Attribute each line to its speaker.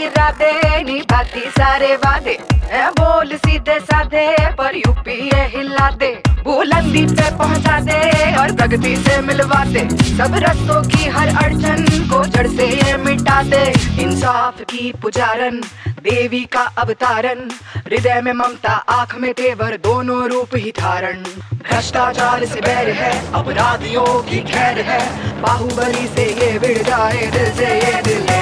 Speaker 1: इरादे, निभाती सारे वादे, बोल सीधे साधे पर यूपी ये हिला दे, बुलंदी पे पहुंचा दे और प्रगति से मिलवा दे, सब रस्तों की हर अड़चन को जड़ से ये मिटा दे। इंसाफ की पुजारन, देवी का अवतारण, हृदय में ममता आंख में तेवर, दोनों रूप ही धारण। भ्रष्टाचार से बैर है, अपराधियों की खैर है, बाहुबली से ये भिड़ जाए दिल से ये दिल है।